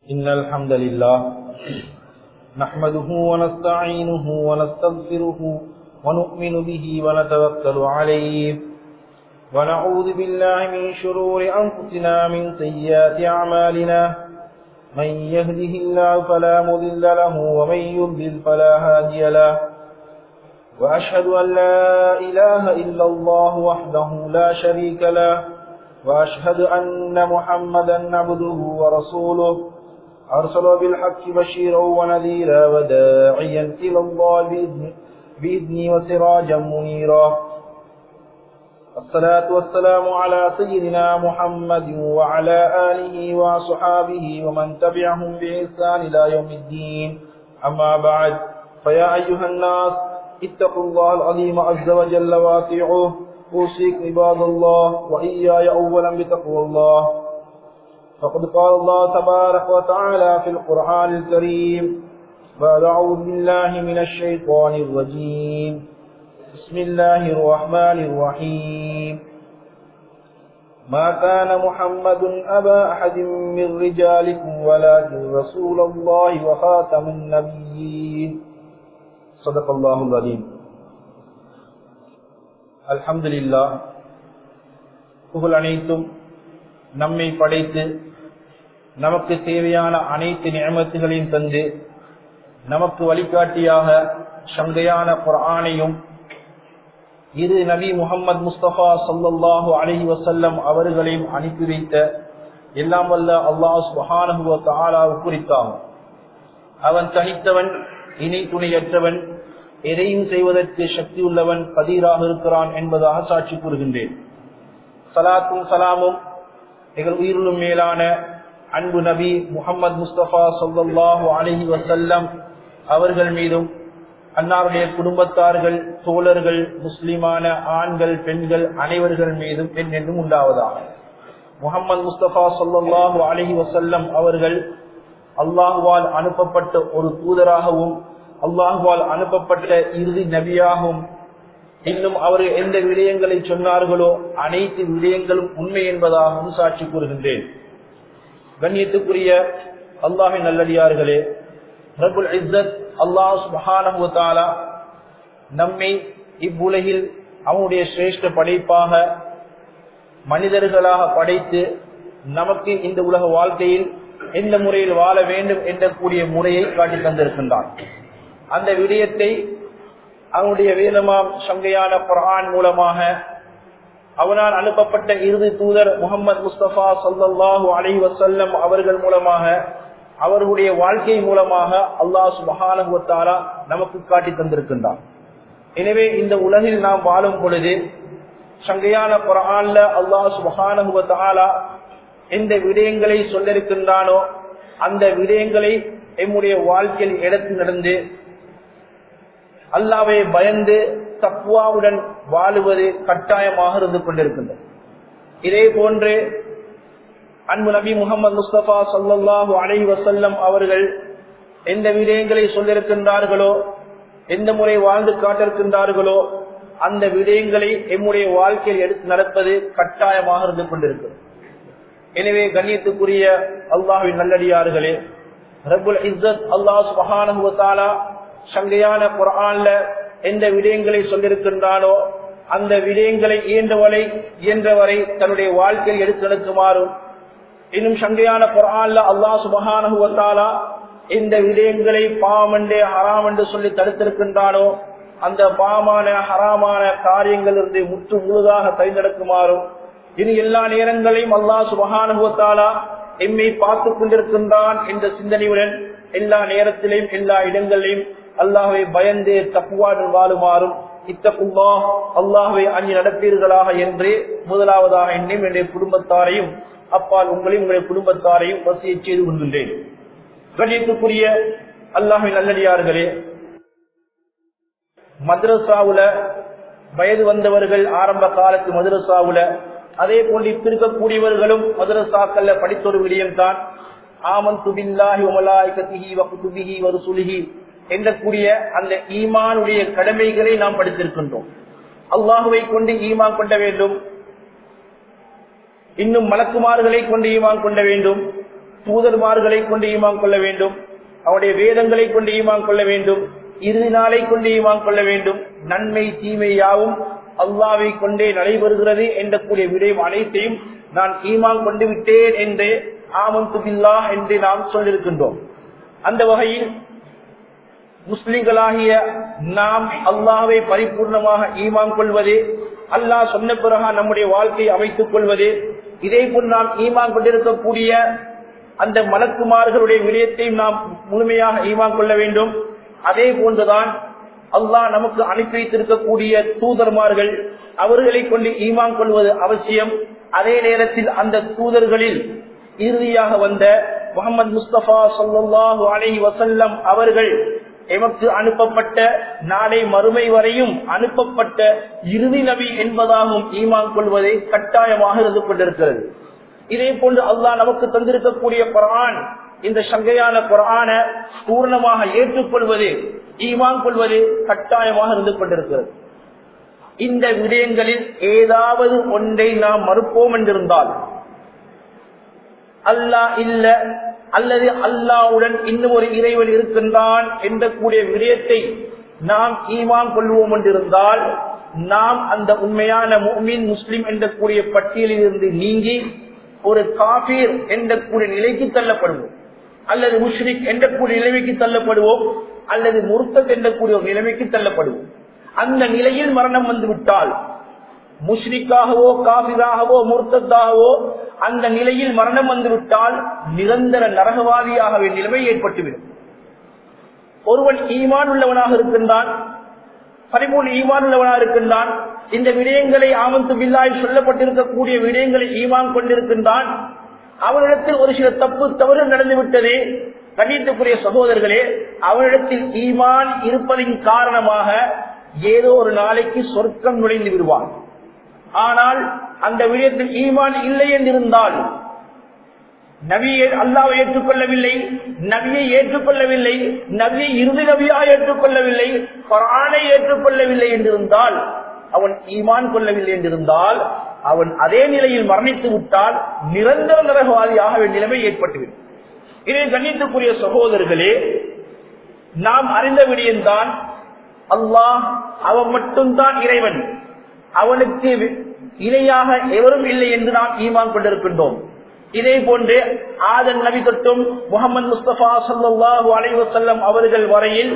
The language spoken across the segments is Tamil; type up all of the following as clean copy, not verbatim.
إن الحمد لله نحمده ونستعينه ونستغفره ونؤمن به ونتوكل عليه ونعوذ بالله من شرور أنفسنا من سيئات أعمالنا من يهده الله فلا مضل له ومن يضلل فلا هادي له وأشهد أن لا إله إلا الله وحده لا شريك له وأشهد أن محمدا عبده ورسوله أرسل بالحق بشيرا ونذيرا وداعيا إلى الله بإذنه وسراجا منيرا. الصلاة والسلام على سيدنا محمد وعلى آله وصحابه ومن تبعهم بإحسان إلى يوم الدين. أما بعد، فيا أيها الناس اتقوا الله العظيم عز وجل واطيعوه. أوصيكم عباد الله وإياي أولا بتقوى الله. فقد قال الله تبارك وتعالى في القرآن الكريم: بعد أعوذ بالله من الشيطان الرجيم، بسم الله الرحمن الرحيم. ما كان محمد أبا أحد من رجالكم ولكن رسول الله وخاتم النبيين. صدق الله العظيم. அல்ஹம்துலில்லாஹ், புகழ் அனைத்தும் நம்மை படைத்து நமக்கு தேவையான அனைத்து நிஅமத்துகளையும் தந்து நமக்கு வழிகாட்டியாக சங்கையான குர்ஆனையும் இரு நபி முஹம்மது முஸ்தபா ஸல்லல்லாஹு அலைஹி வஸல்லம் அவர்களையும் அனுப்பி வைத்த எல்லாம் வல்ல அல்லாஹ் சுப்ஹானஹு வ தஆலாவை குறித்தாகும். அவன் தனித்தவன், இணை துணையற்றவன், எதையும் செய்வதற்கு சக்தி உள்ளவன், கதீராக இருக்கிறான் என்பதாக சாட்சி கூறுகின்றேன். சலாத்தும் சலாமும் எங்கள் உயிரிலும் மேலான அன்பு நபி முஹம்மது முஸ்தபா ஸல்லல்லாஹு அலைஹி வஸல்லம் அவர்கள் மீதும், அன்னாருடைய குடும்பத்தார்கள், தோழர்கள், முஸ்லிமான ஆண்கள், பெண்கள் அனைவர்கள் மீதும் என்றென்றும் உண்டாவதாக. முஹம்மது முஸ்தபா ஸல்லல்லாஹு அலைஹி வஸல்லம் அவர்கள் அல்லாஹ்வால் அனுப்பப்பட்ட ஒரு தூதராகவும் அல்லாஹ்வால் அனுப்பப்பட்ட இறுதி நபியாகவும், இன்னும் அவர்கள் எந்த விடயங்களை சொன்னார்களோ அனைத்து விடயங்களும் உண்மை என்பதாகவும் சாட்சி கூறுகின்றேன். கண்ணியத்துக்குரிய அல்லாஹ்வின் நல்லடியார்களே, ரப்புல் இஸ்ஸத் அல்லாஹ் சுப்ஹானஹு வ தஆலா நம்மை இவ்வுலகில் அவனுடைய சிரேஷ்ட படைப்பாக மனிதர்களாக படைத்து நமக்கு இந்த உலக வாழ்க்கையில் எந்த முறையில் வாழ வேண்டும் என்ற கூடிய முறையை காட்டி தந்திருக்கின்றான். அந்த விடயத்தை அவனுடைய வேதமாம் சங்கையான குர்ஆன் மூலமாக அவனால் அனுப்பப்பட்ட இறுதி தூதர் முஹம்மது முஸ்தபா ஸல்லல்லாஹு அலைஹி வஸல்லம் அவர்கள் மூலமாக, அவர்களுடைய வாழ்க்கை மூலமாக அல்லாஹ் சுப்ஹானஹு வ தஆலா நமக்கு காட்டி தந்திருக்கின்றான். எனவே இந்த உலகில் நாம் வாழும் பொழுது சங்கையான குர்ஆன்ல அல்லாஹ் சுப்ஹானஹு வ தஆலா எந்த விடயங்களை சொல்லிருக்கின்றானோ அந்த விடயங்களை நம்முடைய வாழ்க்கையில் எடுத்து நடந்து அல்லாஹ்வை பயந்து தக்வாவுடன் வாழுவது கட்டாயமாக இருந்து கொண்டிருக்கின்றது. இதே போன்று அன்பு நபி முஹம்மது முஸ்தபா ஸல்லல்லாஹு அலைஹி வஸல்லம் அவர்கள் எந்த விடயங்களை சொல்லிருக்கின்றார்களோ, எந்த முறை வாழ்ந்து காட்டிருக்கின்றார்களோ அந்த விடயங்களை நம்முடைய வாழ்க்கையில் எடுத்து நடப்பது கட்டாயமாக இருந்து கொண்டிருக்கிறது. எனவே கண்ணியத்துக்குரிய அல்லாஹ்வின் நல்லடியார்களே, ரப்புல் இஸ்ஸத் அல்லாஹ் சுப்ஹானஹு வ தஆலா சங்கையான குர்ஆன்ல எந்த விடயங்களை சொல்லிருக்கின்றானோ அந்த விடயங்களை இயன்றவரை தன்னுடைய வாழ்க்கையில் எடுத்து நடக்குமாறும், இன்னும் சங்கையான குர்ஆன்ல அல்லாஹ் சுப்ஹானஹு வ தஆலா எந்த விடயங்களை பாவம் என்று ஹராம் என்று சொல்லி தடுத்திருக்கின்றானோ அந்த பாவமான ஹராமான காரியங்கள் இருந்து முற்று முழுதாக கைநடக்குமாறும், இனி எல்லா நேரங்களையும் அல்லாஹ் சுப்ஹானஹு வ தஆலா எம்மை பார்த்துக் கொண்டிருக்கின்றான் என்ற சிந்தனையுடன் எல்லா நேரத்திலையும் எல்லா இடங்களிலும் அல்லாஹ்வை பயந்து தக்வாவுடன் வாழுமாறும், இத்தகுல்லாஹ் அல்லாஹ்வை அஞ்சி நடப்பீர்களாக என்று முதலாவதாக என்னையும் என்னுடைய குடும்பத்தாரையும் அப்பால் உங்களையும் உங்களுடைய குடும்பத்தாரையும் வசியச் செய்து கொள்கின்றேன். கண்ணியத்துக்குரிய அல்லாஹ்வின் நல்லடியார்களே, மദ്രസാவுல வயது வந்தவர்கள் ஆரம்ப காலத்து மദ്രസാவுல, அதே போன்று இப்ப இருக்கக்கூடியவர்களும் மദ്രസാக்கள்ல படித்த ஒரு விடயம்தான் ஆமன்து பில்லாஹி வ மலாயிகத்திஹி வ குதுபிஹி வ ருசுலிஹி என்றக்கூடிய அந்த ஈமானுடைய கடமைகளை நாம் படித்திருக்கின்றோம். அல்லாஹுவை கொண்டு ஈமான் கொள்ள வேண்டும், இன்னும் மலக்குமார்களை கொண்டு ஈமான் கொள்ள வேண்டும், தூதர்மார்களை கொண்டு ஈமான் கொள்ள வேண்டும், அவருடைய வேதங்களை கொண்டு ஈமான் கொள்ள வேண்டும், இறுதி நாளை கொண்டு ஈமான் கொள்ள வேண்டும், நன்மை தீமை யாவும் அல்லாஹ்வை கொண்டே நடைபெறுகிறது என்ற கூடிய விடயம் அனைத்தையும் நான் ஈமான் கொண்டு விட்டேன் என்று ஆமன்து பில்லாஹ் என்று நாம் சொல்லியிருக்கின்றோம். அந்த வகையில் முஸ்லிம்களாகிய நாம் அல்லாஹ்வை பரிபூர்ணமாக ஈமான் கொள்வது, அல்லாஹ் சொன்ன பிறகு நம்முடைய வாழ்க்கையை அமைத்துக் கொள்வது, இதே போல் நாம் ஈமான் கொண்டிருக்கக்கூடிய அந்த மலக்குமார்களுடைய விடயத்தையும் நாம் முழுமையாக ஈமான் கொள்ள வேண்டும். அதே போன்றுதான் அல்லாஹ் நமக்கு அனுப்பி வைத்திருக்கக்கூடிய தூதர்மார்கள், அவர்களை கொண்டு ஈமான் கொள்வது அவசியம். அதே நேரத்தில் அந்த தூதர்களில் இறுதியாக வந்த முஹம்மது முஸ்தபா ஸல்லல்லாஹு அலைஹி வஸல்லம் அவர்கள் எமக்கு அனுப்பப்பட்ட நாளை மறுமை வரையும் அனுப்பப்பட்ட இறுதி நபி என்பதாகவும் ஈமான் கொள்வதை கட்டாயமாக இருந்து கொண்டிருக்கிறது. இதே போன்று அல்லாஹ் நமக்கு தந்திருக்கக்கூடிய குர்ஆன், இந்த சங்கையான குர்ஆனை பூர்ணமாக ஏற்றுக்கொள்வது, ஈமான் கொள்வது கட்டாயமாக இருந்து கொண்டிருக்கிறது. இந்த விடயங்களில் ஏதாவது ஒன்றை நாம் மறுப்போம் என்றிருந்தால், அல்லாஹ் இல்ல அல்லது அல்லாஹ்வுடன் இன்னும் ஒரு இறைவன் இருக்கின்றான் என்ற கூடிய விடயத்தை நாம் ஈமான் கொள்வோம் என்றிருந்தால், நாம் அந்த உண்மையான முஃமின் முஸ்லிம் என்ற கூடிய பட்டியலில் இருந்து நீங்கி ஒரு காபீர் என்ற கூடிய நிலைக்கு தள்ளப்படுவோம், அல்லது முஷ்ரிக் என்ற கூடிய நிலைமைக்கு தள்ளப்படுவோம், அல்லது முர்த்தத் என்ற கூடிய ஒரு நிலைமைக்கு தள்ளப்படுவோம். அந்த நிலையில் மரணம் வந்துவிட்டால், முஷ்ரிக்காகவோ காபிராகவோ முர்த்தத்தாகவோ அந்த நிலையில் மரணம் வந்துவிட்டால் நிரந்தர நரகவாதியாக நிலைமை ஏற்பட்டுவிடும். ஒருவன் ஈமான் உள்ளவனாக இருக்கின்றான், பரிபூர்ண ஈமான் உள்ளவனாக இருக்கின்றான், இந்த விடயங்களை ஆமன்து பில்லாஹ் சொல்லப்பட்டிருக்கக்கூடிய விடயங்களை ஈமான் கொண்டிருக்கின்றான், அவனிடத்தில் ஒரு சில தவறு நடந்துவிட்டதே, கண்ணியத்துக்குரிய சகோதரர்களே, அவனிடத்தில் ஈமான் இருப்பதின் காரணமாக ஏதோ ஒரு நாளைக்கு சொர்க்கம் நுழைந்து விடுவான். ஆனால் அந்த விடயத்தில் ஈமான் இல்லை என்றிருந்தால், நபியை அல்லாஹ்வை ஏற்றுக்கொள்ளவில்லை, நபியை ஏற்றுக்கொள்ளவில்லை, நபியை இறுதி நபியாக ஏற்றுக்கொள்ளவில்லை, குர்ஆனை ஏற்றுக்கொள்ளவில்லை என்றிருந்தால், அவன் ஈமான் கொள்ளவில்லை என்றிருந்தால், அவன் அதே நிலையில் மரணித்து விட்டால் நிரந்தர நரகவாதியாக நிலைமை ஏற்பட்டுவிடும். இதை கண்ணியத்துக்குரிய சகோதரர்களே, நாம் அறிந்த விடயம்தான், அல்லாஹ் அவன் மட்டும்தான் இறைவன், அவனுக்கு இணையாக எவரும் இல்லை என்று நாம் ஈமான் கொண்டிருக்கின்றோம். இதே போன்று ஆதம் நபி தொட்டும் முஹம்மது முஸ்தபா ஸல்லல்லாஹு அலைஹி வஸல்லம் அவர்கள் வரையில்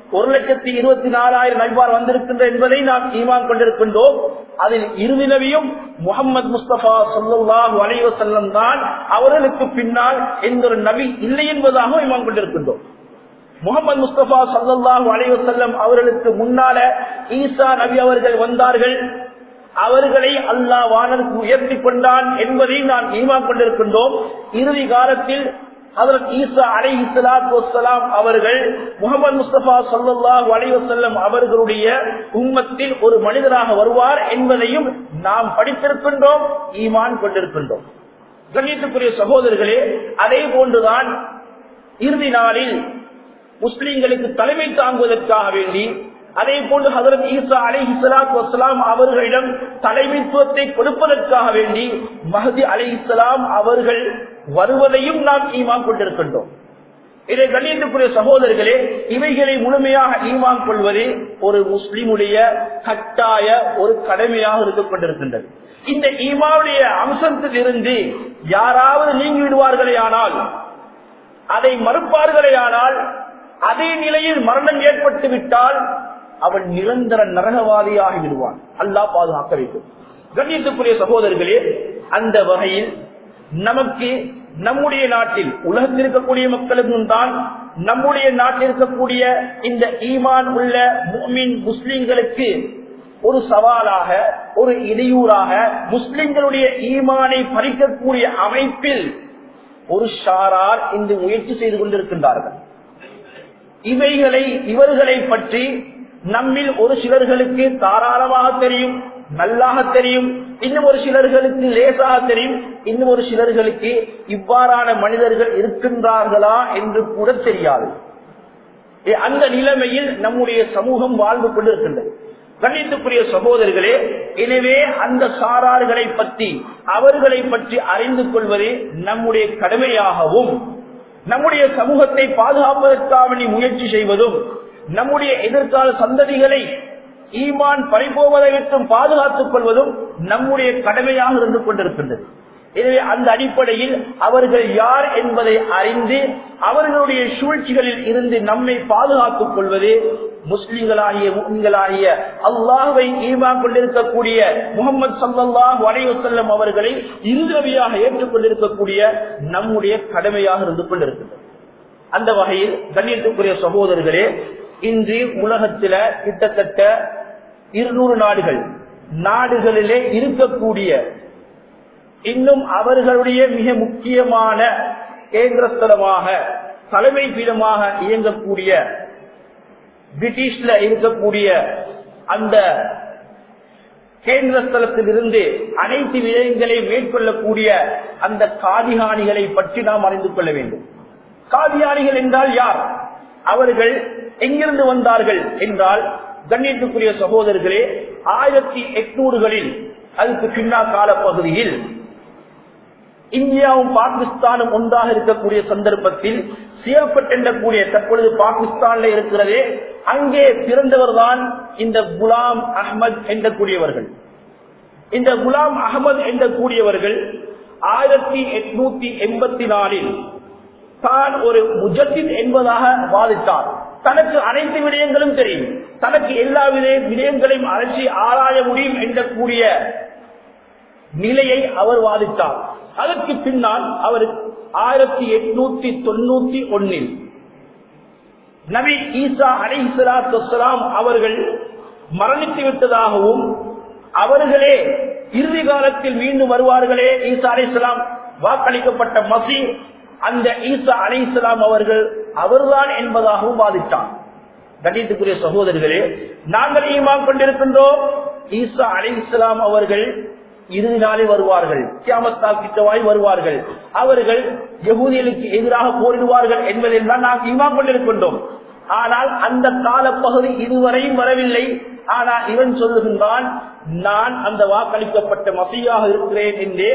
1,24,000 நபிமார் வந்திருக்கின்ற என்பதை நாம் ஈமான் கொண்டிருக்கின்றோம். அதில் இறுதி நபியும் முஹம்மது முஸ்தபா ஸல்லல்லாஹு அலைஹி வஸல்லம் தான், அவர்களுக்கு பின்னால் எந்த ஒரு நபி இல்லை என்பதாக ஈமான் கொண்டிருக்கின்றோம். முஹம்மது முஸ்தபா ஸல்லல்லாஹு அலைஹி வஸல்லம் அவர்களுக்கு முன்னால ஈசா நபி அவர்கள் வந்தார்கள், அவர்களை அல்லாஹ் வானருக்கு உயர்த்தி கொண்டான் என்பதை நாம் ஈமான் கொண்டிருக்கின்றோம். இறுதி காலத்தில் ஹஜ்ரத் ஈசா அலைஹிஸ்ஸலாத்து வஸ்ஸலாம் அவர்கள் முஹம்மது முஸ்தபா ஸல்லல்லாஹு அலைஹி வஸல்லம் அவர்களுடைய உம்மத்தில் ஒரு மனிதராக வருவார் என்பதையும் நாம் படித்திருக்கின்றோம், ஈமான் கொண்டிருக்கின்றோம். கண்ணியத்துக்குரிய சகோதரர்களே, அதே போன்றுதான் இறுதி நாளில் முஸ்லிம்களுக்கு தலைமை தாங்குவதற்காக வேண்டி, அதே போன்று ஹஜ்ரத் ஈசா அலைஹிஸ்ஸலாத்து வஸ்ஸலாம் அவர்களிடம் தலைமைத்துவத்தை கொடுப்பதற்காக வேண்டி மஹ்தி அலைஹிஸ்ஸலாம் அவர்கள் வருவதையும் நாம் ஈமான் கொண்டிருக்கின்றோம். இதை கண்ணியத்துக்குரிய சகோதரர்களே, இவைகளை முழுமையாக ஈமான் கொள்வது ஒரு முஸ்லிமுடைய கட்டாய ஒரு கடமையாக இருந்து கொண்டிருக்கின்றது. இந்த ஈமானுடைய அம்சத்தில் இருந்து யாராவது நீங்கி விடுவார்களே ஆனால், அதை மறுப்பார்களே ஆனால், அதே நிலையில் மரணம் ஏற்பட்டு விட்டால் அவன் நிரந்தர நரகவாதியாகி விடுவான். அல்லாஹ் பாதுகாக்க வேண்டும். கண்ணியத்துக்குரிய சகோதரர்களே, அந்த வகையில் நமக்கு நம்முடைய நாட்டில் உலகத்தில் இருக்கக்கூடிய மக்களுக்கும் தான், நம்முடைய நாட்டில் இருக்கக்கூடிய இந்த ஈமான் உள்ள முஃமின் முஸ்லிம்களுக்கு ஒரு சவாலாக, ஒரு இடையூறாக, முஸ்லிம்களுடைய ஈமானை பறிக்கக்கூடிய அமைப்பில் ஒரு ஷாரார் இந்த முயற்சி செய்து கொண்டிருக்கின்றார்கள். இவர்களை பற்றி நம்மில் ஒரு சிலர்களுக்கு தாராளமாக தெரியும், நல்லாக தெரியும், இன்னும் ஒரு சிலர்களுக்கு லேசாக தெரியும், இன்னும் ஒரு சிலர்களுக்கு இவ்வாறான மனிதர்கள் இருக்கின்றார்களா என்று கூட தெரியாது. அந்த நிலைமையில் நம்முடைய சமூகம் வாழ்ந்து கொண்டிருக்கின்றது. கண்ணியத்துக்குரிய சகோதரர்களே, எனவே அந்த சாரார்களை பற்றி அவர்களை பற்றி அறிந்து கொள்வதே நம்முடைய கடமையாகவும், நம்முடைய சமூகத்தை பாதுகாப்பதற்காக முயற்சி செய்வதும், நம்முடைய எதிர்கால சந்ததிகளை ஈமான் பறிபோவதை விட்டும் பாதுகாத்துக் கொள்வதும் நம்முடைய கடமையாக இருந்து கொண்டிருக்கின்றது. எனவே அந்த அடிப்படையில் அவர்கள் யார் என்பதை அறிந்து அவர்களுடைய சூழ்ச்சிகளில் இருந்து நம்மை பாதுகாத்துக் கொள்வது முஸ்லிம்களாகிய முஸ்லிம்களாகிய அல்லாஹ்வை ஈமான் கொண்டிருக்கக்கூடிய முஹம்மது ஸல்லல்லாஹு அலைஹி வஸல்லம் அவர்களை இறுதியாக ஏற்றுக்கொண்டிருக்கக்கூடிய நம்முடைய கடமையாக இருந்து கொண்டிருக்கிறது. அந்த வகையில் கண்ணியத்துக்குரிய சகோதரர்களே, இன்று உலகத்தில கிட்டத்தட்ட 200 நாடுகளிலே இருக்கக்கூடிய இன்னும் அவர்களுடைய மிக முக்கியமான கேந்திரஸ்தலமாக தலைமை பீடமாக இயங்கக்கூடிய பிரிட்டிஷ்ல இருக்கக்கூடிய அந்த கேந்திரஸ்தலத்தில் இருந்து அனைத்து விடயங்களை மேற்கொள்ளக்கூடிய அந்த காதியானிகளை பற்றி நாம் அறிந்து கொள்ள வேண்டும். காதியானிகள் என்றால் யார், அவர்கள் எங்கிருந்து வந்தார்கள் என்றால், கண்ணியத்துக்குரிய சகோதரர்களே, 1800களில் அதுக்கு பின்னால் காலப்பகுதியில் இந்தியாவும் பாகிஸ்தானும் ஒன்றாக இருக்கக்கூடிய சந்தர்ப்பத்தில் சியாபட் என்றக்கூடிய தற்பொழுது பாகிஸ்தான்ல இருக்கிறதே, அங்கே பிறந்தவர் தான் இந்த குலாம் அஹ்மத் என்ற கூடியவர்கள். இந்த குலாம் அஹ்மத் என்ற கூடியவர்கள் 1884 தான் ஒரு முஜத்தித் என்பதாக வாதித்தார். தனக்கு அனைத்து விடயங்களும் தெரியும், தனக்கு எல்லா விடயங்களையும் அலட்சி ஆராய முடியும் என்ற கூடிய நிலையை அவர் வாதித்தார். அதற்கு பின்னால் அவர் 1891 நபி ஈசா அலைஹிஸ்ஸலாத்து வஸ்ஸலாம் அவர்கள் மரணித்து விட்டதாகவும், அவர்களே இறுதி காலத்தில் மீண்டும் வருவார்களே, ஈசா அலைஹிஸ்ஸலாம் வாக்களிக்கப்பட்ட மசீஹ் அந்த ஈசா அலைஹிஸ்ஸலாம் அவர்கள் அவர்தான் என்பதாகவும் வாதித்தார். கண்ணியத்துக்குரிய சகோதரர்களே, நாங்கள் ஈமான் கொண்டிருக்கின்றோம் ஈசா அலைஹிஸ்ஸலாம் அவர்கள் இறுதி நாளே வருவார்கள், கியாமத் கிட்டவாய் வருவார்கள், அவர்கள் யஹூதிகளுக்கு எதிராக போரிடுவார்கள் என்பதில் தான் நாம் ஈமான் கொண்டிருக்கின்றோம். ஆனால் அந்த காலப்பகுதி இதுவரையும் வரவில்லை. ஆனால் இவன் சொல்லுகின்றான், நான் அந்த வாக்களிக்கப்பட்ட மசீயாக இருக்கிறேன் என்று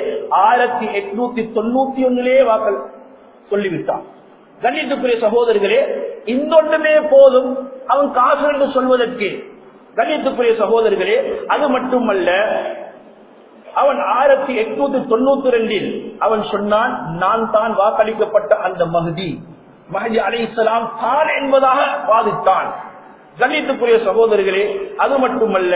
1891 வாக்கள் சொல்லிவிட்டான். கண்ணியத்துக்குரிய சகோதரர்களே, இந்த போதும் அவன் காசு என்று சொல்வதற்கு. கண்ணியத்துக்குரிய சகோதரர்களே, அது மட்டுமல்ல, அவன் 1892 அவன் சொன்னான், நான் தான் வாக்களிக்கப்பட்ட அந்த மஹ்தி அலைஹிஸ்ஸலாம் தான் என்பதாக வாதித்தான். கண்ணியத்துக்குரிய சகோதரர்களே, அது மட்டுமல்ல,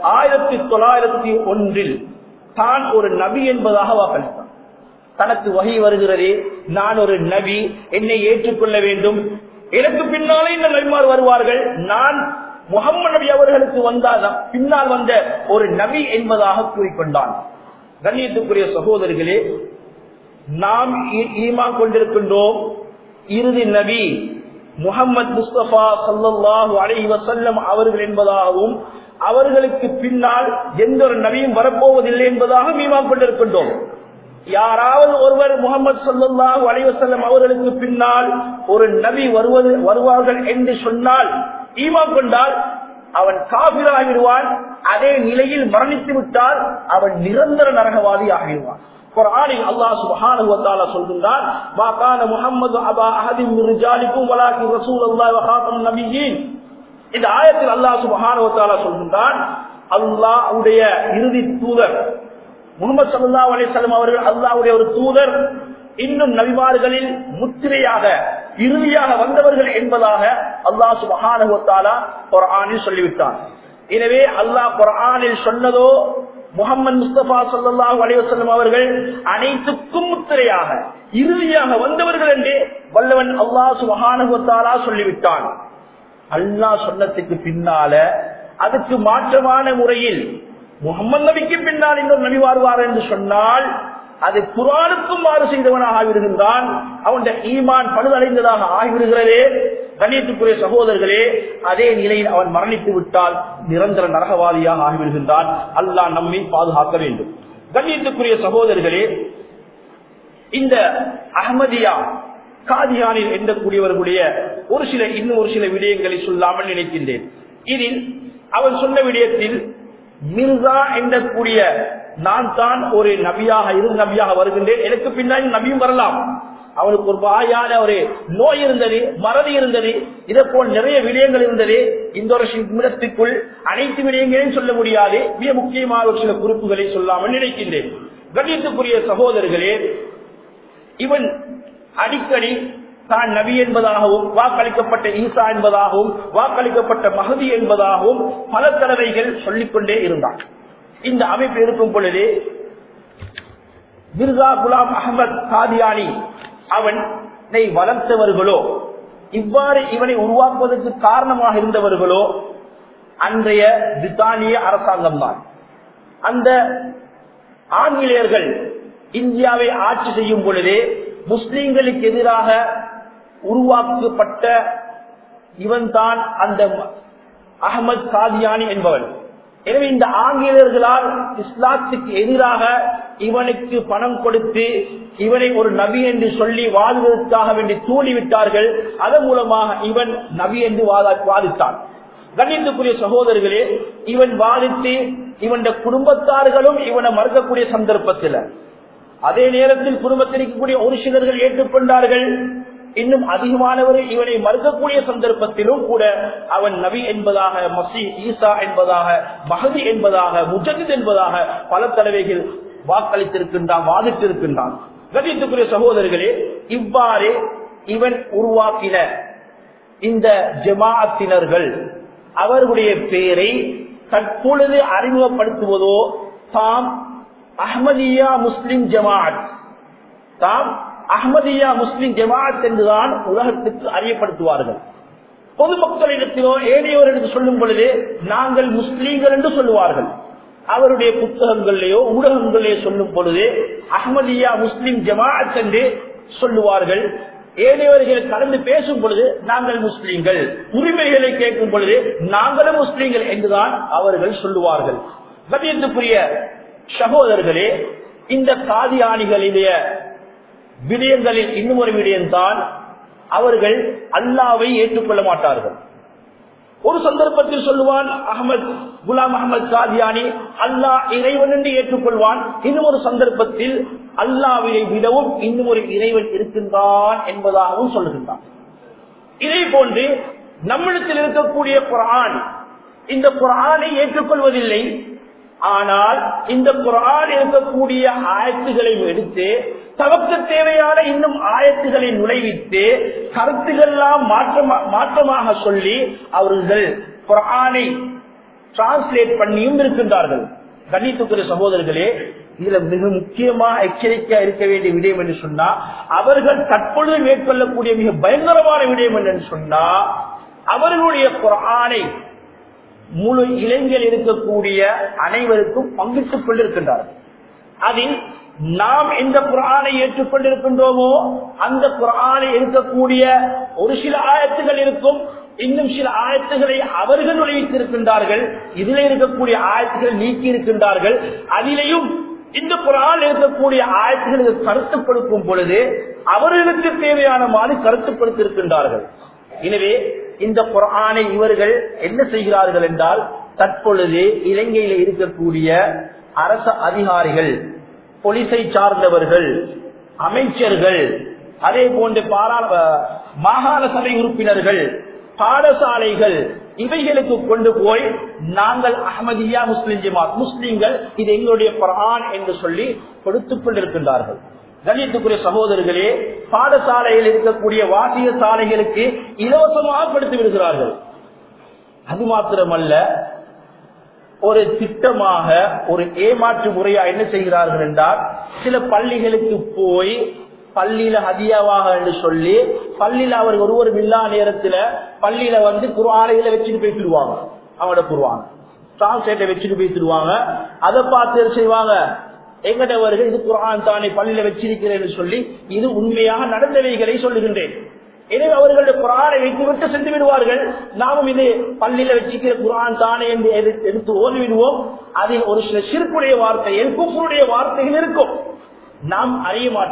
1901 தான் ஒரு நபி என்பதாக வாக்களித்தான். தனக்கு வஹி வருகிறதே, நான் ஒரு நபி, என்னை ஏற்றுக்கொள்ள வேண்டும், எனக்கு பின்னாலே இந்த நபிமார் வருவார்கள், நான் முஹம்மது நபி அவர்களுக்கு வந்தால் பின்னால் வந்த ஒரு நபி என்பதாக கூறிக்கொண்டான். கண்ணியத்துக்குரிய சகோதரர்களே, நாம் ஈமான் கொண்டிருக்கின்றோம் இறுதி நபி முஹம்மது முஸ்தபா ஸல்லல்லாஹு அலைஹி வஸல்லம் அவர்கள் என்பதாகவும், அவர்களுக்கு பின்னால் எந்த ஒரு நபியும் வரப்போவதில்லை என்பதாக ஈமான் கொண்டிருக்கின்றோம். யாராவது ஒருவர் முஹம்மது ஸல்லல்லாஹு அலைஹி வஸல்லம் அவர்களுக்கு பின்னால் ஒரு நபி வருவார்கள் என்று சொன்னால், ஈமான் கொண்டால் அவன் காபிராகிடுவான். அதே நிலையில் மரணித்து விட்டால் அவன் நிரந்தர நரகவாதி ஆகிடுவான். குர்ஆனில் அல்லாஹ் சுப்ஹானஹு வ தஆலா சொல்கிறார், மா கான முஹம்மது அபா அஹதின் மின் ரிஜாலிக்கும் வலாகின் ரசூலுல்லாஹி வ காத்தமுன் நபியீன். இந்த ஆயத்தில் அல்லாஹ் சுப்ஹானஹு வ தஆலா சொல்கிறார், அல்லாஹ்வுடைய இறுதி தூதர் முஹம்மது ஸல்லல்லாஹு அலைஹி வஸல்லம் அவர்கள் அல்லாஹ்வுடைய ஒரு தூதர், இன்னும் நபிமார்களில் முத்திரையாக இறுதியாக வந்தவர்கள் என்பதாக அல்லாஹ் சுப்ஹானஹு வ தஆலா குர்ஆனில் சொல்லிவிட்டார். எனவே அல்லாஹ் குர்ஆனில் சொன்னதோ, முஹம்மது முஸ்தபா ஸல்லல்லாஹு அலைஹி வஸல்லம் அவர்கள் அனைத்துக்கும் முத்திரையாக இறுதியாக வந்தவர்கள் என்று வல்லவன் அல்லாஹ் சுப்ஹானஹு வ தஆலா சொல்லிவிட்டான். அல்லாஹ் சொன்னதுக்கு பின்னால அதுக்கு மாற்றமான முறையில் முஹம்மது நபிக்கு பின்னால் இன்னொரு நபி வருவார் என்று சொன்னால், அது குர்ஆனுக்கும் மாறு செய்தவனாக ஆகிவிடுகின்றான். அவனுடைய ஈமான் பழுதடைந்ததாக ஆகிவிடுகிறதே. கண்ணியத்துக்குரிய சகோதரர்களே, அதே நிலையில் அவன் மரணித்து விட்டால் நிரந்தர நரகவாதியாக ஆகிவிடுகின்றான். அல்லாஹ் நம்மை பாதுகாக்க வேண்டும். கண்ணியத்துக்குரிய சகோதரர்களே, இந்த அஹ்மதியா காதியானில் எண்ணக்கூடியவர்களுடைய இன்னும் ஒரு சில விடயங்களை சொல்லாமல் நினைக்கின்றேன். இதில் அவன் சொன்ன விடயத்தில் மிர்சா எண்ணக்கூடிய நான் தான் ஒரு நபியாக வருகின்றேன், எனக்கு பின்னாடி நபியும் வரலாம். அவனுக்கு ஒரு வாயான ஒரு நோய் இருந்தது, மறதி இருந்தது, இதை போல் நிறைய விடயங்கள் இருந்தது. இந்த ஒரு நிமிடத்துக்குள் அனைத்து விடயங்களையும் சொல்ல முடியாது. மிக முக்கியமாக ஒரு சில குறிப்புகளை சொல்லாமல் நினைக்கின்றேன். கண்ணியத்துக்குரிய சகோதரர்களே, இவன் அடிக்கடி தான் நபி என்பதாகவும் வாக்களிக்கப்பட்ட ஈசா என்பதாகவும் வாக்களிக்கப்பட்ட மஹதி என்பதாகவும் பல தடவைகள் சொல்லிக்கொண்டே இருந்தான். இந்த அமைப்பு இருக்கும் பொழுது மிர்சா குலாம் அகமது காதியானி அவனை வளர்த்தவர்களோ இவ்வாறு இவனை உருவாக்குவதற்கு காரணமாக இருந்தவர்களோ அன்றைய பிரித்தானிய அரசாங்கம் தான். அந்த ஆங்கிலேயர்கள் இந்தியாவை ஆட்சி செய்யும் பொழுதே முஸ்லிம்களுக்கு எதிராக உருவாக்கப்பட்ட இவன் தான் அந்த அகமது காதியானி என்பவன். எனவே இந்த ஆங்கிலேயர்களால் இஸ்லாத்துக்கு எதிராக இவனுக்கு பணம் கொடுத்து இவனை ஒரு நபி என்று சொல்லி வாழ்வதற்காக வேண்டி தூண்டிவிட்டார்கள். அதன் மூலமாக இவன் நபி என்று வாதித்தான். கண்ணியத்துக்குரிய சகோதரர்களே, இவன் வாதித்து இவன் குடும்பத்தார்களும் இவனை மறுக்கக்கூடிய சந்தர்ப்பத்தில் அதே நேரத்தில் குடும்பத்தில் இருக்கக்கூடிய ஒரு சிலர்கள் ஏற்றுக்கொண்டார்கள். இன்னும் அதிகமானவர்கள் இவனை மறுக்கக்கூடிய சந்தர்ப்பத்திலும் கூட அவன் நபி என்பதாக, மசீஹ் ஈசா என்பதாக, மஹதி என்பதாக, முஜத்தித் என்பதாக பல தடவைகள் வாக்களித்திருக்கின்றான், வாதிட்டிருக்கின்றான். கண்ணியத்துக்குரிய சகோதரர்களே, இவ்வாறு இவன் உருவாக்கின இந்த ஜமாஅத்தினர்கள் அவர்களுடைய பெயரை தற்பொழுது அறிமுகப்படுத்துவதோ தாம் அஹ்மதியா முஸ்லிம் ஜமாஅத், தாம் அஹ்மதியா முஸ்லிம் ஜமாஅத் என்றுதான் உலகத்துக்கு அறியப்படுத்துவார்கள். பொதுமக்களிடத்திலோ ஏனையோரிடத்து சொல்லும் பொழுது நாங்கள் முஸ்லீம்கள் என்று சொல்லுவார்கள். அவருடைய புத்தகங்களிலேயோ ஊடகங்களிலேயோ சொல்லும் பொழுது அஹ்மதியா முஸ்லிம் ஜமாஅத் என்று சொல்லுவார்கள். ஏனையவர்கள் கலந்து பேசும் பொழுது நாங்கள் முஸ்லீம்கள், உரிமைகளை கேட்கும் பொழுது நாங்களும் முஸ்லீம்கள் என்றுதான் அவர்கள் சொல்லுவார்கள். கண்ணியத்துக்குரிய சகோதரர்களே, இந்த காதியானிகளுடைய விடயங்களில் இன்னும் ஒரு விடயம்தான், அவர்கள் அல்லாவை ஏற்றுக்கொள்ள மாட்டார்கள். ஒரு சந்தர்ப்பத்தில் சொல்லுவான் குலாம் அஹமது காதியானி அல்லாஹ் இறைவன் என்று ஏற்றுக்கொள்வான். இன்னும் ஒரு சந்தர்ப்பத்தில் அல்லாஹ்வை விடவும் இன்னும் ஒரு இறைவன் இருக்கின்றான் என்பதாகவும் சொல்லுகின்றான். இதே போன்று நம்மிடத்தில் இருக்கக்கூடிய குர்ஆன், இந்த குர்ஆனை ஏற்றுக்கொள்வதில்லை. ஆனால் இந்த குர்ஆன் இருக்கக்கூடிய ஆயத்துகளை எடுத்து தமக்கு தேவையான இன்னும் ஆயத்துகளை நுழைவித்து கருத்துக்கள்லாம் மாற்றமாக சொல்லி அவர்கள் குர்ஆனை டிரான்ஸ்லேட் பண்ணியும் இருக்கின்றார்கள். கண்ணியத்துக்குரிய சகோதரர்களே, இதுல மிக முக்கியமா எச்சரிக்கையா இருக்க வேண்டிய விடயம் என்று சொன்னா, அவர்கள் தற்பொழுது மேற்கொள்ளக்கூடிய மிக பயங்கரமான விடயம் என்று சொன்னா, அவர்களுடைய குர்ஆனை முழு இளைஞர் இருக்கக்கூடிய அனைவருக்கும் பங்கிட்டுக் கொண்டிருக்கின்றார்கள். அதில் நாம் எந்த குர்ஆனை ஏற்றுக்கொண்டிருக்கின்றோமோ அந்த குர்ஆனை இருக்கக்கூடிய ஒரு சில ஆயத்துகள் இருக்கும், இன்னும் சில ஆயத்துகளை அவர்கள் நுழைவித்திருக்கின்றார்கள். இதில் இருக்கக்கூடிய ஆயத்துகளை நீக்கி இருக்கின்றார்கள். அதிலேயும் இந்த குர்ஆனில் இருக்கக்கூடிய ஆயத்துகளுக்கு கருத்து கொடுக்கும் பொழுது அவர்களுக்கு தேவையான மாதிரி கருத்துப்படுத்தியிருக்கின்றார்கள். எனவே இந்த குர்ஆனை இவர்கள் என்ன செய்கிறார்கள் என்றால், தற்பொழுது இலங்கையில் இருக்கக்கூடிய அரசு அதிகாரிகள், போலீஸை சார்ந்தவர்கள், அமைச்சர்கள், அதே போன்று மாகாண சபை உறுப்பினர்கள், பாடசாலைகள், இவைகளுக்கு கொண்டு போய் நாங்கள் அஹ்மதியா முஸ்லிம் ஜமாத் முஸ்லிம்கள், இது எங்களுடைய குர்ஆன் என்று சொல்லி கொடுத்துக் கொண்டிருக்கின்றார்கள். கண்ணியத்துக்குரிய சகோதரர்களே, பாடசாலையில் இருக்கக்கூடிய வாசிய சாலைகளுக்கு இலவசமாக கொடுத்து விடுகிறார்கள். அது மாத்திரமல்ல, ஒரு திட்டமாக ஒரு ஏமாற்று முறையா என்ன செய்கிறார்கள் என்றால், சில பள்ளிகளுக்கு போய் பள்ளியில ஹதியாவாக என்று சொல்லி பள்ளியில அவர் ஒருவரும் இல்லா நேரத்துல பள்ளியில வந்து குர்ஆனை வச்சுட்டு போயிட்டுருவாங்க. அவங்களோட குர்ஆன் டிரான்ஸ்லேட்டை வச்சுட்டு போயிட்டுருவாங்க. அதை பார்த்து செய்வாங்க, எங்கடவர்கள் இது குர்ஆன் தானே பள்ளியில வச்சிருக்கிறேன்னு சொல்லி இது உண்மையாக நடந்தவைகளை சொல்லுகின்றேன். எனவே அவர்களுடைய குர்ஆனை வைத்துவிட்டு சென்று விடுவார்கள். நாமும் இது பள்ளியில வச்சிருக்கிற குர்ஆன் தானே என்று எடுத்து ஓதி விடுவோம். அதில் ஒரு சில ஷிர்க்குடைய வார்த்தைகள், குஃப்ருடைய வார்த்தைகள் இருக்கும், நாம் அறிய மாட்டோம்.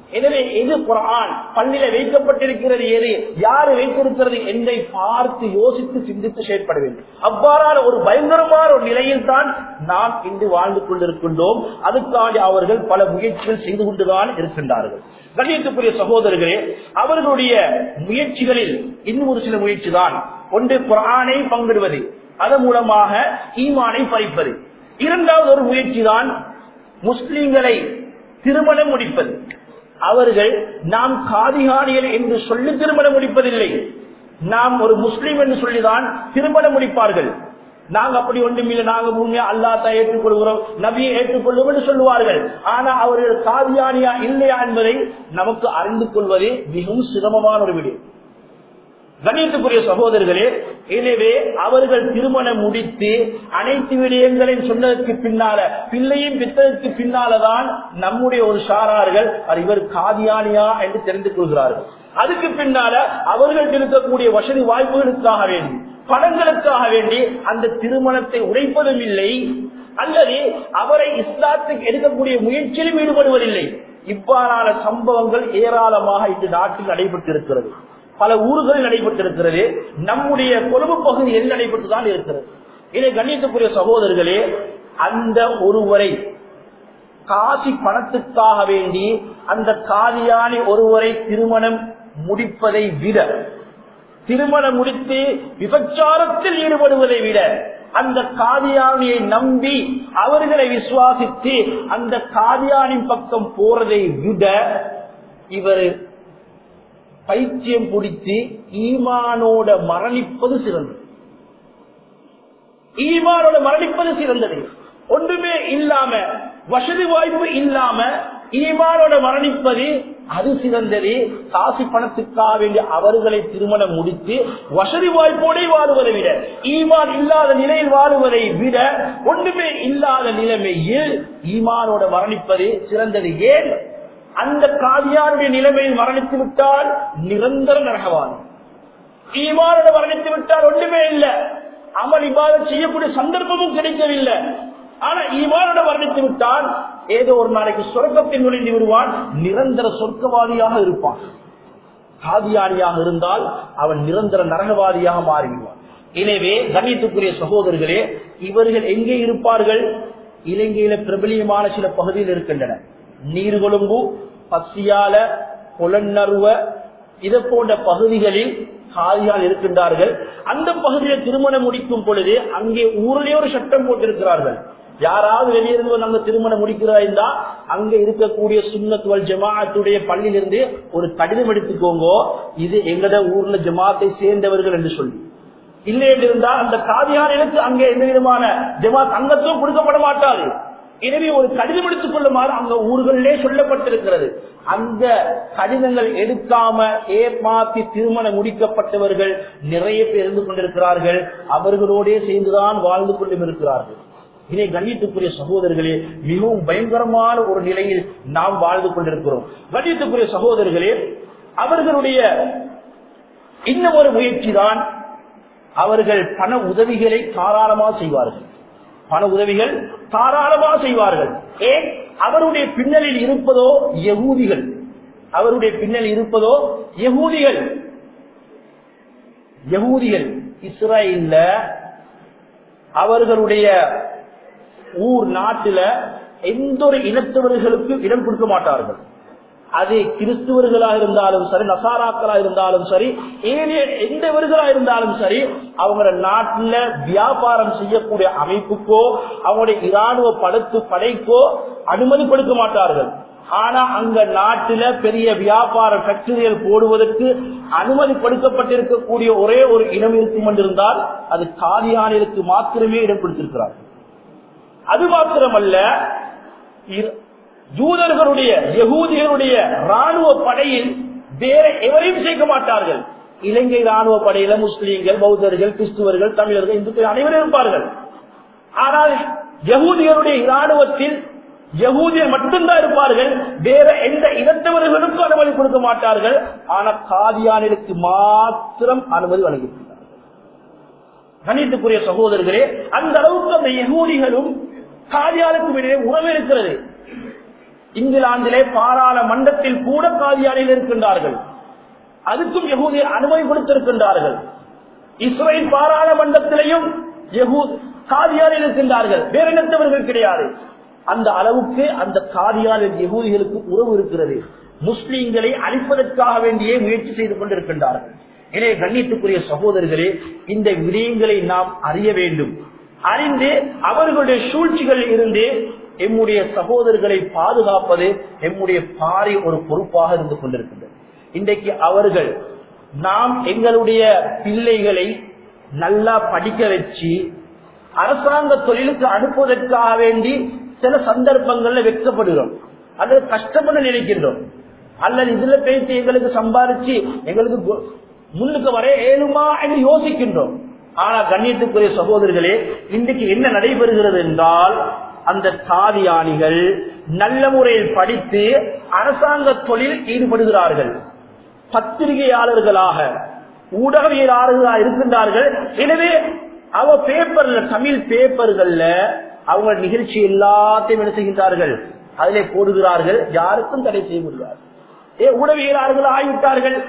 எனவே எது குர்ஆன் பள்ளியில வைக்கப்பட்டிருக்கிறது, எது யாரு வைத்திருக்கிறது என்பதை பார்த்து யோசித்து சிந்தித்து செயற்பட வேண்டும். அவ்வாறான ஒரு பயங்கரமான ஒரு நிலையில் தான் நாம் இன்று வாழ்ந்து கொண்டிருக்கின்றோம். அதுக்காக அவர்கள் பல முயற்சிகள் செய்து கொண்டுதான் இருக்கின்றார்கள். கண்ணியத்துக்குரிய சகோதரர்களே, அவர்களுடைய முயற்சிகளில் இன்னும் ஒரு சில முயற்சி தான். ஒன்று குர்ஆனை பங்கிடுவது, அதன் மூலமாக ஈமானை பறிப்பது. இரண்டாவது ஒரு முயற்சி தான் முஸ்லிம்களை திருமணம் முடிப்பது. அவர்கள் நாம் காதியானிகள் என்று சொல்லி திருமணம் முடிப்பதில்லை, நாம் ஒரு முஸ்லிம் என்று சொல்லிதான் திருமணம் முடிப்பார்கள். நாங்க அப்படி ஒன்றுமில்லை, நாங்க உண்மையா அல்லாஹ்வை ஏற்றுக்கொள்கிறோம், நபியை ஏற்றுக்கொள்வோம் என்று சொல்லுவார்கள். ஆனா அவர்கள் காதியானியா இல்லையா என்பதை நமக்கு அறிந்து கொள்வதே மிகவும் சிரமமான ஒரு விடயம். கண்ணியத்துக்குரிய சகோதரர்களே, எனவே அவர்கள் திருமணம் முடித்து அனைத்து விடயங்களையும் சொன்னதற்கு பின்னால, பிள்ளையும் பித்ததற்கு பின்னால்தான் நம்முடைய ஒரு சாரார்கள் இவர் காதியானியா என்று தெரிந்து கொள்கிறார்கள். அதுக்கு பின்னால அவர்கள் இருக்கக்கூடிய வசதி வாய்ப்புகளுக்காக வேண்டி, பணங்களுக்காக வேண்டி அந்த திருமணத்தை உடைப்பதும் இல்லை, அல்லது அவரை இஸ்லாத்துக்கு எடுக்கக்கூடிய முயற்சியிலும் ஈடுபடுவதில்லை. இவ்வாறான சம்பவங்கள் ஏராளமாக இன்று நாட்டில் நடைபெற்றிருக்கிறது, பல ஊர்களில் நடைபெற்றிருக்கிறது, நம்முடைய கொழும்பு பகுதியில் நடைபெற்றுதான் இருக்கிறது. இதை கண்ணியத்துக்குரிய சகோதரர்களே, அந்த ஒருவரை காசி பணத்துக்காக வேண்டி அந்த காதியானி ஒருவரை திருமணம் முடிப்பதை விட, திருமணம் முடித்து விபச்சாரத்தில் ஈடுபடுவதை விட, அந்த காதியானியை நம்பி அவர்களை விசுவாசித்து அந்த காதியானின் பக்கம் போறதை விட இவர் பைத்தியம் பிடித்து ஈமானோட மரணிப்பது சிறந்தது. ஈமானோட மரணிப்பது சிறந்தது. ஒன்றுமே இல்லாம, வசதி வாய்ப்பு இல்லாம ஈமானோட மரணிப்பது அது சிறந்தது. காசி பணத்துக்காக வேண்டிய அவர்களை திருமணம் முடித்து வசதி வாய்ப்போட வாழுவதை விட, ஈமான் இல்லாத நிலையில் வாழுவதை விட, ஒன்றுமே இல்லாத நிலைமையில் ஈமானோட மரணிப்பது சிறந்தது. ஏன்? அந்த காதியானுடைய நிலைமையில் மரணித்து விட்டால் நிரந்தர நரகவான், ஈமானோட மரணித்து விட்டால் ஒன்றுமே இல்லை, அமல் இபாதத் செய்யக்கூடிய சந்தர்ப்பமும் கிடைக்கவில்லை. ஆனா ஈமானோட மரணித்து விட்டால் ஏதோ ஒரு நாளைக்கு சொர்க்கத்தில் நுழைந்து விடுவான், நிரந்தர சொர்க்கவாதியாக இருப்பான். காதியானியாக இருந்தால் அவன் நிரந்தர நரகவாதியாக மாறிவிடுவான். எனவே கண்ணியத்துக்குரிய சகோதரர்களே, இவர்கள் எங்கே இருப்பார்கள்? இலங்கையில பிரபலியமான சில பகுதியில் இருக்கின்றன. நீர்கொழும்பு, பசியால, புலன்னருவ, இது போன்ற பகுதிகளில் காதியால் இருக்கின்றார்கள். அந்த பகுதியில் திருமணம் முடிக்கும் பொழுது அங்கே ஊரிலே ஒரு சட்டம் போட்டிருக்கிறார்கள். யாராவது வெளியிருந்து அங்க திருமணம் முடிக்கிறதா அங்க இருக்கக்கூடிய சுன்னத் வல் ஜமாஅத்துடைய பள்ளியிலிருந்து ஒரு கடிதம் எடுத்துக்கோங்க, இது எங்கட ஊர்ல ஜமாத்தை சேர்ந்தவர்கள் என்று சொல்லி. இல்லை என்று இருந்தால் அந்த காதியானுக்கு அங்கே எந்த விதமான ஜமாத் அங்கத்தும் கொடுக்கப்பட மாட்டாது. எனவே ஒரு கடிதம் எடுத்துக் கொள்ளுமாறு அங்க ஊர்களிலே சொல்லப்பட்டிருக்கிறது. அந்த கடிதங்கள் எடுக்காம ஏமாற்றி திருமணம் முடிக்கப்பட்டவர்கள் நிறைய பேர் இருந்து கொண்டிருக்கிறார்கள். அவர்களோடே சேர்ந்துதான் வாழ்ந்து கொண்டும் இருக்கிறார்கள். இதை கண்ணியத்துக்குரிய சகோதரர்களே, மிகவும் பயங்கரமான ஒரு நிலையில் நாம் வாழ்ந்து கொண்டிருக்கிறோம். கண்ணியத்துக்குரிய சகோதரர்களே, அவர்களுடைய இன்னும் ஒரு முயற்சி தான், அவர்கள் பண உதவிகளை தாராளமாக செய்வார்கள். பண உதவிகள் தாராளமாக செய்வார்கள். ஏன்? அவருடைய பின்னலில் இருப்பதோ யகூதிகள், அவருடைய பின்னலில் இருப்பதோ யகூதிகள். யகூதிகள் இஸ்ரேல்ல அவர்களுடைய ஊர் நாட்டில எந்த ஒரு இனத்தவர்களுக்கும் இடம் கொடுக்க மாட்டார்கள். அது கிறிஸ்துவர்களாக இருந்தாலும் சரி, நசாராக்களாக இருந்தாலும் சரி, எந்தவர்களாக இருந்தாலும் சரி, அவங்க நாட்டில வியாபாரம் செய்யக்கூடிய அமைப்புக்கோ அவங்களுடைய இராணுவ படைக்கோ அனுமதி கொடுக்க மாட்டார்கள். ஆனா அங்க நாட்டில பெரிய வியாபார ஃபேக்டரிகள் போடுவதற்கு அனுமதி கொடுக்கப்பட்டிருக்கக்கூடிய ஒரே ஒரு இனம் இருக்கும் என்றிருந்தால் அது காதியானிற்கு மாத்திரமே இடம் கொடுத்திருக்கிறார்கள். அது மாத்திரமல்ல, யூதர்களுடைய யகூதிகளுடைய ராணுவ படையில் வேற எவரையும் சேர்க்க மாட்டார்கள். இலங்கை ராணுவ படையில முஸ்லீம்கள், பௌத்தர்கள், கிறிஸ்துவர்கள், தமிழர்கள், இந்துக்கள் அனைவரும் இருப்பார்கள். ஆனால் யகூதிகளுடைய இராணுவத்தில் யகூதியர் மட்டும்தான் இருப்பார்கள். வேற எந்த இனத்தவர்களுக்கும் அனுமதி கொடுக்க மாட்டார்கள். ஆனா காதியானிற்கு மாத்திரம் அனுமதி வழங்கியிருக்கிறார்கள். கணித்துக்குரிய சகோதரர்களே, அந்த அளவுக்கு அந்த யகூதிகளும் காதியானுக்கும் இடையே உறவு இருக்கிறது. இங்கிலாந்திலே பாராளுமன்றத்தில் கூட காதியானில் இருக்கின்றார்கள். அதுக்கும் யகூதியர் அனுமதி கொடுத்திருக்கின்றார்கள். இஸ்ரேல் பாராளுமன்றத்திலையும் காதியானில் இருக்கின்றார்கள். வேற இனத்தவர்கள் கிடையாது. அந்த அளவுக்கு அந்த காதியானில் யகூதிகளுக்கு உறவு இருக்கிறது. முஸ்லிம்களை அழிப்பதற்காக வேண்டியே முயற்சி செய்து கொண்டிருக்கின்றார்கள். எனவே கண்ணியத்துக்குரிய சகோதரர்களே, இந்த விடயங்களை நாம் அறிய வேண்டும். அறிந்து அவர்களுடைய சூழ்ச்சிகளில் இருந்து எம்முடைய சகோதரர்களை பாதுகாப்பது எம்முடைய பாரி ஒரு பொறுப்பாக இருந்து கொண்டிருக்கின்றது. இன்றைக்கு அவர்கள் நாம் எங்களுடைய பிள்ளைகளை நல்லா படிக்க வச்சு அரசாங்க தொழிலுக்கு அனுப்புவதற்காக வேண்டி சில சந்தர்ப்பங்கள்ல வெட்கப்படுகிறோம், அல்லது கஷ்டப்பட நினைக்கின்றோம், அல்லது இதுல பேசி எங்களுக்கு சம்பாதிச்சு எங்களுக்கு முன்னுக்கு வர ஏழுமா என்று யோசிக்கின்றோம். ஆனா கண்ணியத்துக்குரிய சகோதரர்களே, இன்றைக்கு என்ன நடைபெறுகிறது என்றால், அந்த காதியானிகள் நல்ல முறையில் படித்து அரசாங்க தொழில் ஈடுபடுகிறார்கள். பத்திரிகையாளர்களாக ஊடகவியலாளர்களாக இருக்கின்றார்கள். எனவே அவ பேப்பர்ல, தமிழ் பேப்பர்கள்ல அவங்க நிகழ்ச்சி எல்லாத்தையும் என்ன செய்கின்றார்கள், அதிலே போடுகிறார்கள். யாருக்கும் தடை செய்ய முடியாது. ஊடகவியலாளர்கள் ஆகிவிட்டார்கள்.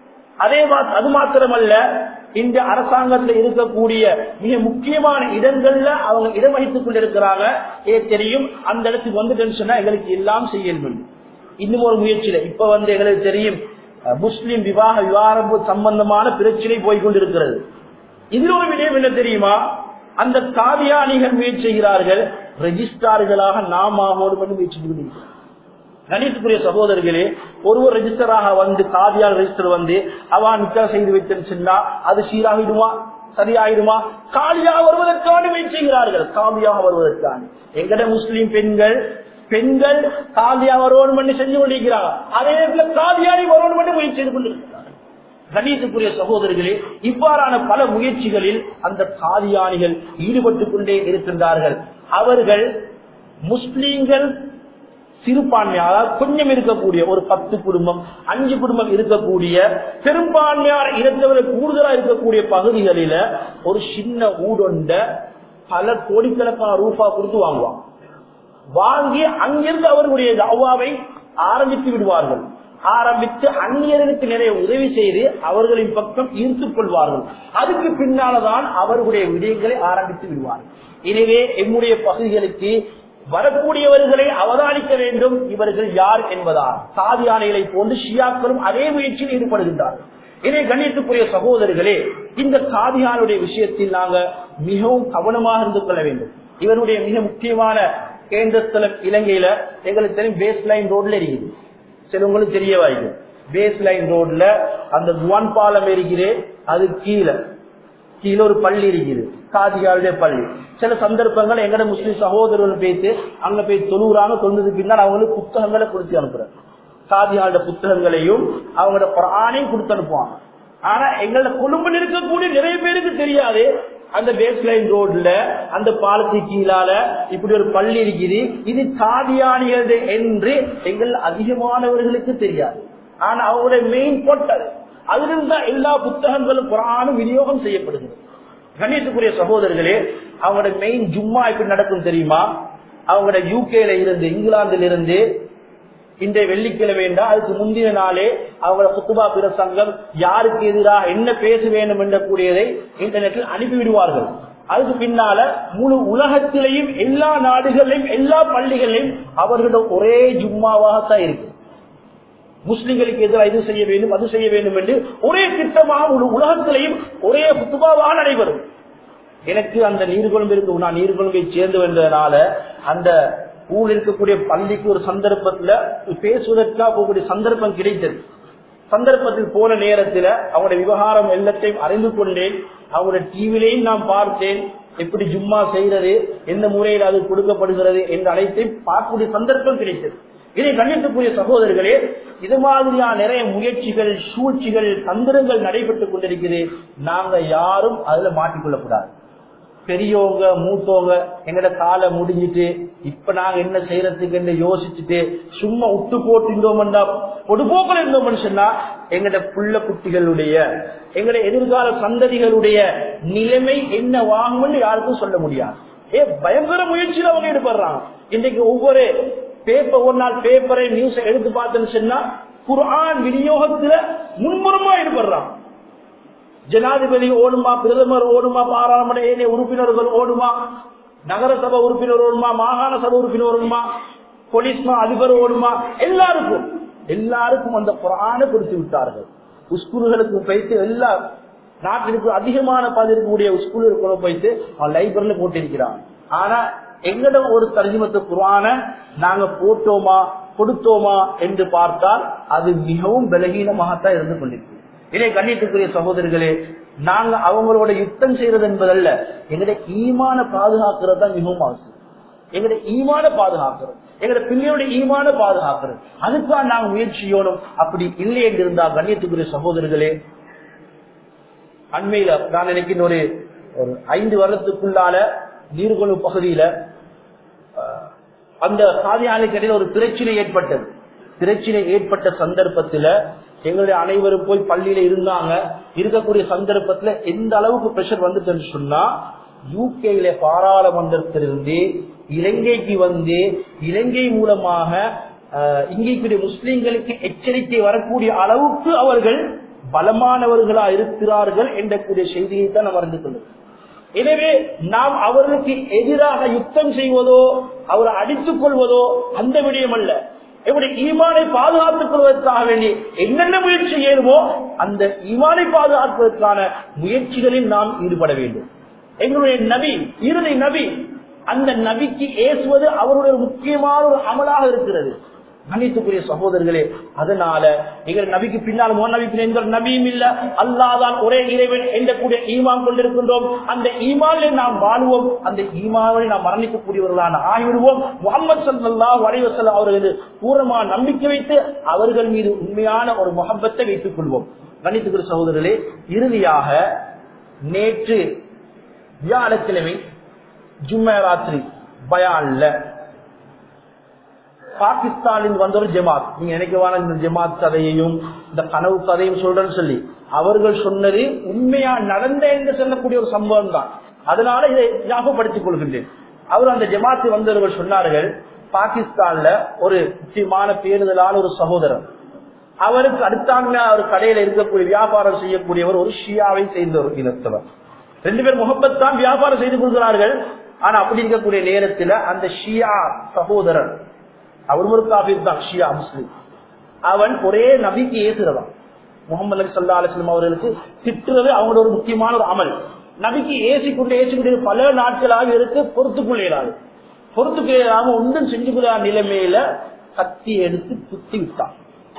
அது மாத்திரமல்ல, இந்த அரசாங்கத்தில் இருக்கக்கூடிய மிக முக்கியமான இடங்கள்ல அவங்க இடம் வகித்துக் கொண்டிருக்கிறாங்க. தெரியும், அந்த இடத்துக்கு வந்துட்டேன்னு சொன்னா எங்களுக்கு எல்லாம் செய்யணும். இன்னும் ஒரு முயற்சியில இப்ப எங்களுக்கு தெரியும், முஸ்லிம் விவாகம் சம்பந்தமான பிரச்சனை போய்கொண்டிருக்கிறது. இதில் ஒரு விடயம் என்ன தெரியுமா, அந்த காதியானிகள் முயற்சி செய்கிறார்கள், ரெஜிஸ்டார்களாக நாம் முயற்சி கொண்டிருக்கிறார். கணித்துக்குரிய சகோதரர்களே, ஒருவர் ரெஜிஸ்டராக காதியால் ரெஜிஸ்டர் அவன் நிக்கா செய்து வைத்தேன்னு சொன்னா அது சீராகிடுமா, சரியாயிடுமா? காதியாக வருவதற்கான முயற்சி செய்கிறார்கள். காதியாக வருவதற்கான எங்கட முஸ்லிம் பெண்கள் காதியா வருவோம் பண்ணி செஞ்சு கொண்டிருக்கிறாங்க. அதே நேரத்தில் காதியாரி வருவோம் பண்ணி முயற்சி செய்து கொண்டிருக்கிறார்கள். கணித்துக்குரிய சகோதரர்களே, இவ்வாறான பல முயற்சிகளில் அந்த காதியானிகள் ஈடுபட்டுக் கொண்டே இருக்கின்றார்கள். அவர்கள் முஸ்லீம்கள் சிறுபான்மையாக கொஞ்சம் இருக்கக்கூடிய ஒரு 10 குடும்பம் 5 குடும்பம் இருக்கக்கூடிய பெரும்பான்மையான இனத்தவர்கள் கூடுதலாக இருக்கக்கூடிய பகுதிகளில ஒரு சின்ன ஊடொண்ட பல கோடிக்கணக்கான ரூபா கொடுத்து வாங்குவாங்க. வாங்கி அங்கிருந்து அவர்களுடைய தவாவை ஆரம்பித்து விடுவார்கள். ஆரம்பித்து அந்நியர்களுக்கு நிறைய உதவி செய்து அவர்களின் பக்கம் ஈர்த்துக் கொள்வார்கள். அதுக்கு பின்னால்தான் அவர்களுடைய விடயங்களை ஆரம்பித்து விடுவார்கள். எனவே எம்முடைய பகுதிகளுக்கு வரக்கூடியவர்களை அவதானிக்க வேண்டும். இவர்கள் யார் என்பதால் காதியானிகளை போன்று ஷியாக்களும் அதே முயற்சியில் ஈடுபடுகின்றார்கள். எனவே கண்ணியத்துக்குரிய சகோதரர்களே, இந்த காதியானுடைய விஷயத்தில் நாங்க மிகவும் கவனமாக இருந்து கொள்ள வேண்டும். இவருடைய மிக முக்கியமான கேந்திர ஸ்தலம் இலங்கையில எங்களுக்கு தெரியும், பேஸ் லைன் ரோட்ல இருக்குது. சிலவங்களுக்கு தெரிய வாய்ப்பு, பேஸ் லைன் ரோட்ல அந்த குவான் பாலம் இருக்கிறே, அது கீழே ஒரு பள்ளி இருக்குது, காதியாவுடைய பள்ளி. சில சந்தர்ப்பங்கள் எங்கட முஸ்லிம் சகோதரர்கள் பேசி அங்க போய் தொழுகிறாங்க. தொழுந்ததுக்கு பின்னால் அவங்களுக்கு புத்தகங்களை கொடுத்து அனுப்புறாங்க. காதியாவுடைய புத்தகங்களையும் அவங்களோட குர்ஆனையும் கொடுத்து அனுப்புவாங்க. ஆனா எங்களோட கொழும்பில் இருக்கக்கூடிய நிறைய பேருக்கு தெரியாது, அந்த பேஸ் லைன் ரோட்ல அந்த பாலத்துக்கு கீழால இப்படி ஒரு பள்ளி இருக்குது, இது காதியானியது என்று எங்கள் அதிகமானவர்களுக்கு தெரியாது. ஆனா அவங்களுடைய மெயின் போட்டது அதிலிருந்து எல்லா புத்தகங்களும் குர்ஆனும் விநியோகம் செய்யப்படுகிறது. கண்ணியத்துக்குரிய சகோதரர்களே, அவங்களோட மெயின் ஜும்மா எப்படி நடக்கும் தெரியுமா? அவங்களோட யூகேல இருந்து, இங்கிலாந்தில் இருந்து இன்றைய வெள்ளிக்கிழமை வேண்டாம், அதுக்கு முந்தின நாளே அவங்களோட குத்துபா பிரசங்கம் யாருக்கு எதிராக என்ன பேச வேண்டும் என்ற கூடியதை இன்டர்நெட்டில் அனுப்பிவிடுவார்கள். அதுக்கு பின்னால முழு உலகத்திலையும் எல்லா நாடுகளிலும் எல்லா பள்ளிகளிலும் அவர்களோட ஒரே ஜும்மாவாக தான் இருக்கு. முஸ்லிம்களுக்கு எதிராக இது செய்ய வேண்டும் அது செய்ய வேண்டும் என்று ஒரே திட்டமாக முழு உலகத்திலையும் ஒரே குத்துபாவாக நடைபெறும். எனக்கு அந்த நீர்கொழும்பு இருக்கு, நான் நீர்கொழும்பை சேர்ந்து வந்ததுனால அந்த ஊரில் இருக்கக்கூடிய பள்ளிக்கு ஒரு சந்தர்ப்பத்துல பேசுவதற்காக போகக்கூடிய சந்தர்ப்பம் கிடைத்தது. சந்தர்ப்பத்தில் போன நேரத்தில் அவங்களுடைய விவகாரம் எல்லாத்தையும் அறிந்து கொண்டேன். அவங்களுடைய டிவிலையும் நான் பார்த்தேன், எப்படி ஜும்மா செய்யறது, எந்த முறையில் அது கொடுக்கப்படுகிறது என்ற அனைத்தையும் பார்க்கக்கூடிய சந்தர்ப்பம் கிடைத்தது. இதை கண்டிக்கக்கூடிய சகோதரர்களே, இது மாதிரியான நிறைய முயற்சிகள், சூழ்ச்சிகள், தந்திரங்கள் நடைபெற்றுக் கொண்டிருக்கிறது. நாங்க யாரும் அதுல மாட்டிக்கொள்ளக்கூடாது. பெரியவங்க மூத்தவங்க எங்கட காலை முடிஞ்சிட்டு இப்ப நாங்க என்ன செய்யறதுக்கு யோசிச்சுட்டு சும்மா விட்டு போட்டுட்டோம்டா பொதுபோக்கில் இருந்தோம்னு சொன்னா எங்கட புள்ள குட்டிகளுடைய எங்கட எதிர்கால சந்ததிகளுடைய நிலைமை என்ன வாங்கும்னு யாருக்கும் சொல்ல முடியாது. பயங்கர முயற்சியில அவங்க ஈடுபடுறாங்க. இன்றைக்கு ஒவ்வொரு பேப்பர் ஒரு நாள் பேப்பரை நியூஸ் எடுத்து பார்த்தேன்னு சொன்னா குர்ஆன் விநியோகத்துல முன்முறமா ஈடுபடுறான். ஜனாதிபதி ஓடுமா, பிரதமர் ஓடுமா, பாராளுமன்ற உறுப்பினர்கள் ஓடுமா, நகரசபை உறுப்பினர் ஓடுமா, மாகாண சபை உறுப்பினர் ஓடுமா, போலீஸ்மா அதிபர் ஓடுமா, எல்லாருக்கும் அந்த குர்ஆனை கொடுத்து விட்டார்கள். ஸ்கூல்களுக்கு போயிட்டு எல்லா நாட்டிற்கு அதிகமான பதிக்கூடிய ஸ்கூலுக்கு போயிட்டு அவன் லைப்ரரியில போட்டிருக்கிறான். ஆனா எங்கட ஒரு தர்ஜுமத்து குர்ஆனை நாங்க போட்டோமா கொடுத்தோமா என்று பார்த்தால் அது மிகவும் பலகீனமாகத்தான் இருந்து கொண்டிருக்கு. இதே கண்ணியத்துக்குரிய சகோதரர்களே, நாங்க அவங்களோட யுத்தம் செய்யறது என்பதல்ல, எங்களுடைய ஈமான பாதுகாக்கிறது தான் மிகவும் அவசியம். எங்களுடைய ஈமான பாதுகாக்கிறது, எங்களுடைய பிள்ளையோட ஈமான பாதுகாக்கிறது, அதுக்காக நாங்க முயற்சி செய்யணும். அப்படி இல்லை என்று இருந்தா கண்ணியத்துக்குரிய சகோதரர்களே, அண்மையில நான் நினைக்கிற ஒரு 5 வருடத்துக்குள்ளால நீர்கொழு பகுதியில அந்த காதியானுக்கு இடையில ஒரு பிரச்சனை ஏற்பட்டது. பிரச்சனை ஏற்பட்ட சந்தர்ப்பத்தில் எங்களுடைய அனைவரும் போய் பள்ளியில இருந்தாங்க. இருக்கக்கூடிய சந்தர்ப்பத்துல எந்த அளவுக்கு பிரஷர் வந்துட்டு சொன்னா, யூகேல பாராளுமன்றத்திலிருந்து இலங்கைக்கு வந்து இலங்கை மூலமாக இங்கே முஸ்லிம்களுக்கு எச்சரிக்கை வரக்கூடிய அளவுக்கு அவர்கள் பலமானவர்களா இருக்கிறார்கள் என்ற கூடிய செய்தியை தான் நாம் அறிந்து கொள்ளும். எனவே நாம் அவர்களுக்கு எதிராக யுத்தம் செய்வதோ அவரை அடித்துக் கொள்வதோ அந்த விடயம் அல்ல. எப்படி ஈமானை பாதுகாத்துக் கொள்வதற்காக வேண்டி என்னென்ன முயற்சி செய்யணுமோ அந்த ஈமானை பாதுகாப்பதற்கான முயற்சிகளில் நாம் ஈடுபட வேண்டும். எங்களுடைய நபி, இறுதி நபி, அந்த நபிக்கு ஏசுவது அவருடைய முக்கியமான ஒரு அமலாக இருக்கிறது. கணித்துக்குரிய சகோதரர்களே, அதனால எங்கள் நபிக்கு பின்னால் எந்த நபியும் இல்ல, அல்லாஹ்தான் ஒரே இறைவன் என்ற கூடிய ஈமான் கொண்டிருக்கின்றோம். அந்த ஈமானில் நாம் வாழ்வோம், அந்த ஈமானை நாம் மரணிக்கக்கூடியவர்களான ஆகிவிடுவோம். முஹம்மது ஸல்லல்லாஹு அலைஹி வஸல்லம் அவர்கள் பூர்ணமான நம்பிக்கை வைத்து அவர்கள் மீது உண்மையான ஒரு முஹப்பத்தை வைத்துக் கொள்வோம். கணித்துக்குரிய சகோதரர்களே, இறுதியாக நேற்று வியாழக்கிழமை ஜும்மா ராத்திரி பயான்ல பாகிஸ்தானில் வந்த ஒரு ஜமாத், நீங்க நினைக்கவான இந்த ஜமாத் கதையையும் இந்த கனவு கதையும் சொல்றேன்னு சொல்லி அவர்கள் சொன்னது உண்மையா நடந்த என்று சொல்லக்கூடிய ஒரு சம்பவம் தான். அதனால இதை ஞாபகப்படுத்திக் கொள்கின்றேன். அவர் அந்த ஜமாத்து வந்தவர்கள் சொன்னார்கள், பாகிஸ்தான்ல ஒரு முக்கியமான பேருதலான ஒரு சகோதரர், அவருக்கு அடுத்தாங்க ஒரு கடையில இருக்கக்கூடிய வியாபாரம் செய்யக்கூடியவர் ஒரு ஷியாவை சேர்ந்த ஒரு இனத்தவர். 2 பேர் முகப்பத்தான் வியாபாரம் செய்து கொள்கிறார்கள். ஆனா அப்படி இருக்கக்கூடிய நேரத்தில் அந்த ஷியா சகோதரர், அவர் ஒரு காபீர் தான், ஷியா முஸ்லிம், அவன் ஒரே நபிக்கு ஏசுறதான். முகமது நபி ஸல்லல்லாஹு அலைஹி வஸல்லம் அவர்களுக்கு திட்டுறது அவங்களோட ஒரு முக்கியமான ஒரு அமல். நபிக்கு ஏசிக்கொண்டே பல நாட்களாக இருக்கு, பொறுத்துக்கொள்ளாம ஒன்றும் செஞ்சு கொள்ளாத நிலைமையில கத்தி எடுத்து குத்தி விட்டான்.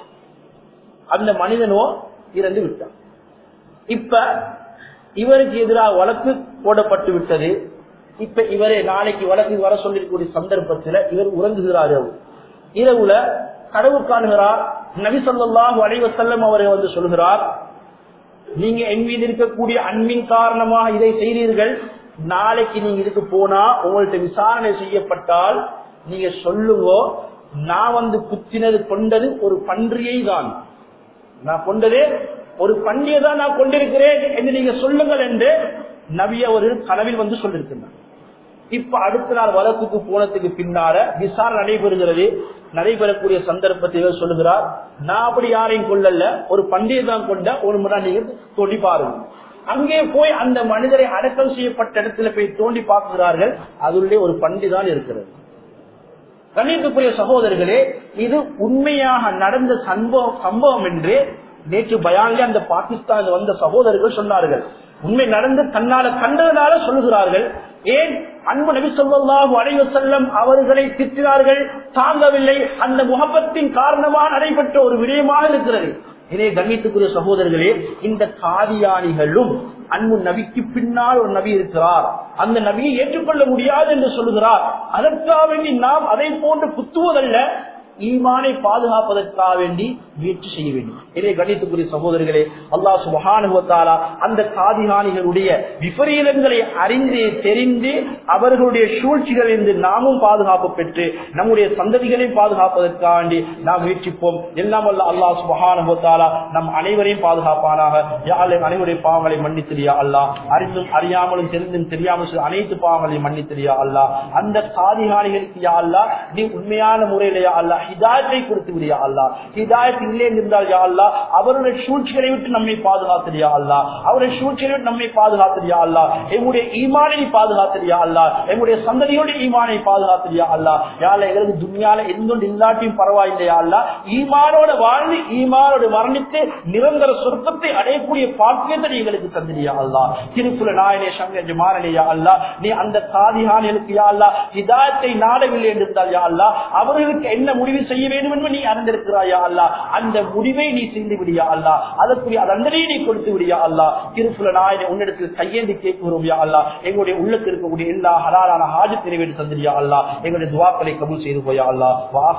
அந்த மனிதனோ இறந்து விட்டான். இப்ப இவருக்கு எதிராக வழக்கு போடப்பட்டு விட்டது. இப்ப இவரே நாளைக்கு வழக்கு வர சொல்லிருக்கூடிய சந்தர்ப்பத்தில் இவர் உறங்குகிறார். இரவுல கடவுள் காணுகிறார். நபி ஸல்லல்லாஹு அலைஹி வஸல்லம் அவரை வந்து சொல்கிறார், நீங்க என் மீது இருக்கக்கூடிய அன்பின் காரணமாக இதை செய்தீர்கள். நாளைக்கு நீங்க இதுக்கு போனா உங்கள்ட்ட விசாரணை செய்யப்பட்டால் நீங்க சொல்லுங்க, நான் வந்து குத்தினது கொண்டது ஒரு பன்றியை தான், நான் கொண்டதே ஒரு பன்றியை தான் நான் கொண்டிருக்கிறேன் என்று நீங்க சொல்லுங்கள் என்று நபி அவர்கள் கனவில் வந்து சொல்லியிருக்கிறார். இப்ப அடுத்த நாள் வழக்குக்கு போனதுக்கு பின்னால விசாரணை நடைபெறுகிறது. நடைபெறக்கூடிய சந்தர்ப்பத்தில் சொல்லுகிறார், நான் அப்படி யாரையும் கொள்ளல, ஒரு பண்டிகை தான் கொண்ட ஒரு முறை நீங்க தோண்டி பாருங்க. அங்கே போய் அந்த மனிதரை அடக்கம் செய்யப்பட்ட இடத்துல போய் தோண்டி பார்க்கிறார்கள். அதுள்ளே ஒரு பண்டி தான் இருக்கிறது. கண்ணியத்துக்குரிய சகோதரர்களே, இது உண்மையாக நடந்த சம்பவம் என்று நேற்று பயான்ல அந்த பாகிஸ்தான் வந்த சகோதரர்கள் சொன்னார்கள். உண்மை நடந்து தன்னால கண்டதனால சொல்லுகிறார்கள். ஏன் அன்பு நபி ஸல்லல்லாஹு அலைஹி வஸல்லம் அவர்களை திட்டினார்கள், தாங்கவில்லை. அந்த முஹப்பத்தின் காரணமாக நடைபெற்ற ஒரு விடயமாக இருக்கிறது. இதே கண்ணியத்துக்குரிய சகோதரர்களே, இந்த காதியானிகளும் அன்பு நபிக்கு பின்னால் ஒரு நபி இருக்கிறார், அந்த நபியை ஏற்றுக்கொள்ள முடியாது என்று சொல்லுகிறார். அதற்காக நாம் அதை போன்று குத்துவதல்ல, ஈமானை பாதுகாப்பதற்காக வேண்டி முயற்சி செய்ய வேண்டும். இதே கணித்துக்குரிய சகோதரர்களே, அல்லாஹ் சுப்ஹானஹு வ தஆலா அந்த காதிகானிகளுடைய விபரீதங்களை அறிந்து தெரிந்து அவர்களுடைய சூழ்ச்சிகளிலிருந்து நாமும் பாதுகாப்பு பெற்று நம்முடைய சந்ததிகளை பாதுகாப்பதற்காக வேண்டி நாம் முயற்சிப்போம். எல்லாம் வல்ல அல்லாஹ் சுப்ஹானஹு வ தஆலா நம் அனைவரையும் பாதுகாப்பானாக. யா அல்லாஹ் அனைவருடைய பாவங்களை மன்னித்திரியா அல்லாஹ், அறிந்தும் அறியாமலும் தெரிந்தும் தெரியாமல் அனைத்து பாவங்களையும் மன்னித்திரியா அல்லாஹ். அந்த காதிகானிகளுக்கு யா அல்லாஹ் நீ உண்மையான முறையில யா அல்லாஹ் ஹிதாயத்தை கொடுத்து விடியா அல்லாஹ். ஹிதாயத் இல்லை என்றால் யா அல்லாஹ் அவருடைய சூழ்ச்சிகளை விட்டு நம்மை பாதுகாத்திரியா அல்லாஹ், அவருடைய சூழ்ச்சிகளை விட்டு நம்மை பாதுகாத்திரியா அல்லாஹ். எங்களுடைய ஈமானை பாதுகாத்திரியா அல்லாஹ், எங்களுடைய சந்ததியோட ஈமானை பாதுகாத்திரியா அல்லாஹ். யா அல்லாஹ் எங்களுக்கு துன்யால எந்தொன்று இல்லாட்டியும் பரவாயில்லையா அல்லாஹ், ஈமானோட வாழ்ந்து ஈமானோடு மரணித்து நிரந்தர சொர்க்கத்தை அடையக்கூடிய பாக்கியத்தை எங்களுக்கு தந்திரியா அல்லாஹ். திருக்குல நாயனே சங்க ஜமானே யா அல்லாஹ், நீ அந்த காதிகானிகளுக்கு யா அல்லாஹ் ஹிதாயத்தை நாடவில்லை என்றால் யா அல்லாஹ் அவர்களுக்கு என்ன முடிவு செய்ய வேண்டும் என்று நீ அறிந்திருக்கிறாயா அல்லாஹ், அந்த முடிவை நீ செய்து விடியா அல்லாஹ், அதற்குரிய தண்டனையை நீ கொடுத்து விடியா அல்லாஹ். திருக்குல நாயனே உன்னிடத்தில் கையேந்தி கேட்கிறோம் யா அல்லாஹ், எங்களுடைய உள்ளத்தில் இருக்கக்கூடிய எல்லா ஹலாலான ஹாஜத் நிறைவேற்றி தந்திரியா அல்லாஹ், எங்களுடைய துவாக்களை கபூல் செய்து போயா அல்லாஹ்.